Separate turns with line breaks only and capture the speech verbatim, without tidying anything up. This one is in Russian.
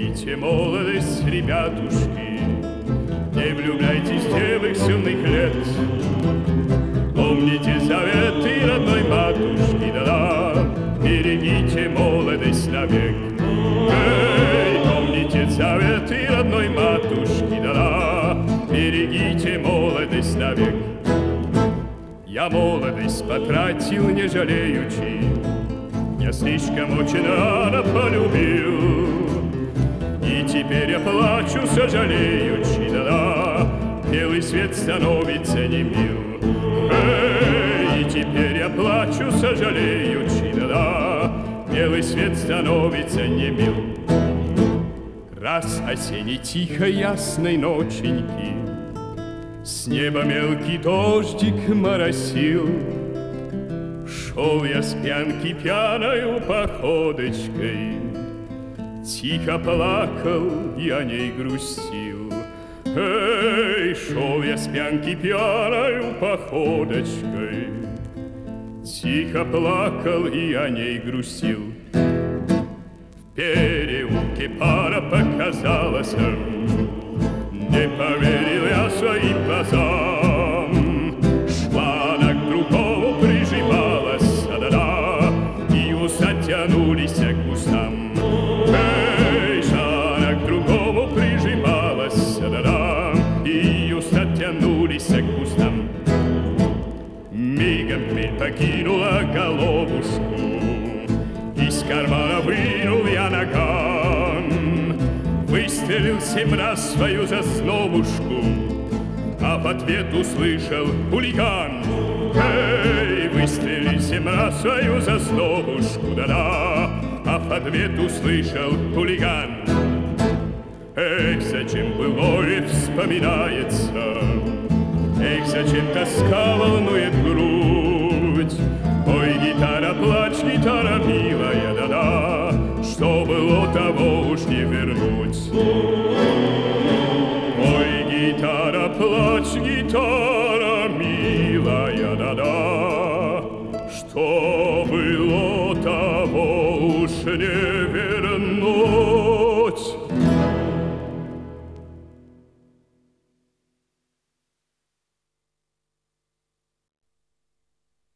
Берегите молодость, ребятушки, не влюбляйтесь в девок с юных лет. Помните заветы родной матушки, да-да, берегите молодость навек. Эй, помните заветы родной матушки, да-да, берегите молодость навек. Я молодость потратил, не жалеючи, я слишком очень рано полюбил. И теперь я плачу, сожалеючи, да-да, белый свет становится не мил. Эй, и теперь я плачу, сожалеючи, да-да, белый свет становится не мил. Раз осенней тихой ясной ноченьки с неба мелкий дождик моросил, шел я с пьянки пьяною походочкой, тихо плакал и о ней грустил. Эй, шел я с пьянки пьяною походочкой, тихо плакал и о ней грустил. В переулке пара показалась, не поверил я своим глазам. Шла она к другому, прижималась, да-да, и уста тянулись к кустам. Эй, шла она к другому, прижималась, да-да, и уста тянулись к кустам. Мигом хмель покинула головушку, из кармана вынул я наган, выстрелил семь раз свою засловушку, а в ответ услышал хулиган. Эй, выстрелил семь раз свою засловушку, да-да, а в ответ услышал хулиган. Эх, зачем былое вспоминается, эх, зачем тоска волнует грудь. Ой, гитара, плачь, гитара милая, да-да, что было, того уж не вернуть. Ой, гитара, плачь, гитара милая, да-да, что было, того уж не вернуть.